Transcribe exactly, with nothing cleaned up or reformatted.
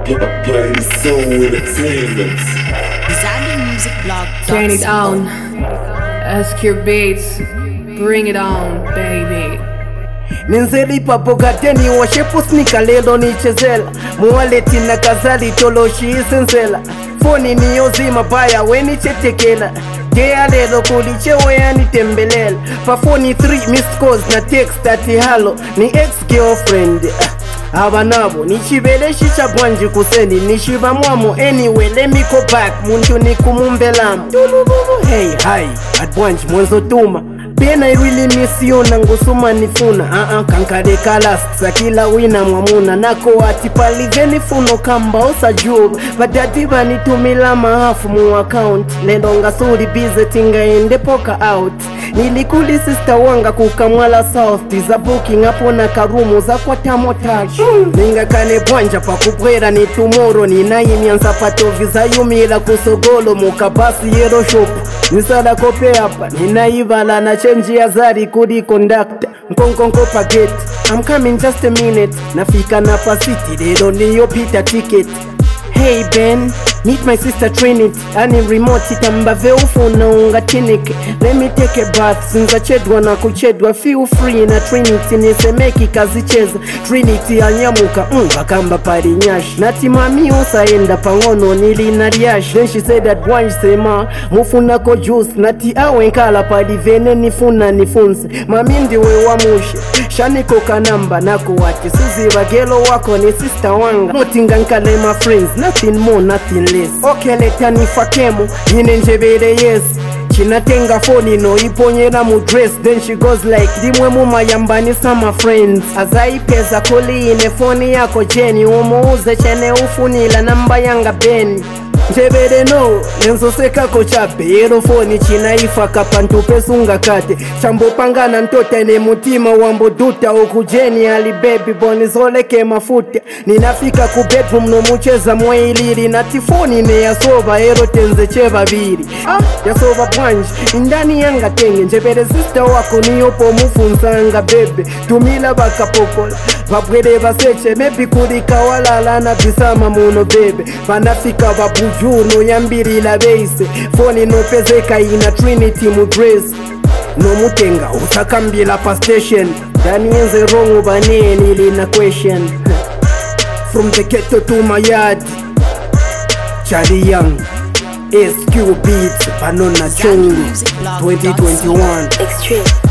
Play the soul entertainment. Designing music blog. Turn it on. S Q Beats. Bring it on, baby. Ninzelipa bogateni washepu snika lelo nichezela Muwaleti na kazali toloshi isenzela Foni niyozima baya weni chetekela Gea lelo kulichewe ya nitembelela Pa phone three missed calls na text ati halo Ni ex-girlfriend Abanabo, nichibele shisha bwanji kuseni Nishiba mwamu anyway, let me go back Muntu ni kumumbelamu Hey, hi, at bwanji mwenzo tuma Pena I really miss you na ngusuma nifuna uh-uh, kankade kalast sa kila wina mwamuna Nako ati paliveni funo kamba osa juru Badati bani tumila mahafu mu account Lendonga suri bize tinga ende poka out Nilikuli sister wanga kukamwala south Tiza booking hapo na karumu za kwa tamotash mm. Ninga kane bwanja pa kupwera ni tomorrow Ni na imianza pato visa yumila kusogolo Mukabasi yero shop Nisada kope hapa Nina ivala na change ya zari kudi conductor Nkonkonko paget I'm coming just a minute Nafika napa city They don't need your pita ticket Hey Ben, meet my sister Trinity Ani remote itambave ufuna unga tinike Let me take a bath Sinza chedwa na kuchedwa Feel free na Trinity Nisemeki kazi cheza Trinity anyamuka Unga kamba pari nyash Nati mami osa enda pangono nili na riash Then she said that one sema Mufuna ko juice Nati awe nkala pari vene nifuna nifunse Mami ndiwe wa mushe Shaniko kanamba Nako wati Suzi wagelo wako ni sister wanga Notinga nkale my friends Nothing more, nothing less. Okay, leta nifakemu, yine njebele yes. Chinatenga phone no iponyera mu dress. Then she goes like, dimwe muma yambani sama friends. Azaipeza koli ine phone yako Jenny. Umuuze chene ufunila namba yanga Ben. Njebele no, nenzo seka kochape. Yero phone china ifa kapantu pesunga kate. Chambo pangana ntote ne mutima wambo duta. Oku Jenny ali baby boni zoleke mafuta. Ninafika ku bedroom no mucheza mweiliri. Nati phone ne ya soba ero tenze cheva biri. Ah, ya soba bwanji, indani yanga tenge. Njebele sister wako niyopo mufunzanga bebe. Tumila baka pokola, babwede baseche. Mebi kulika walala na bisama muno bebe. Banafika babu Juno yambiri la base Phone no pezeka ina Trinity mu dress No mutenga utakambila pa station Dani enze wrong ubane nili na question From the ghetto to my yard Charlie Young S Q Beats Banona Chungu twenty twenty-one Extreme.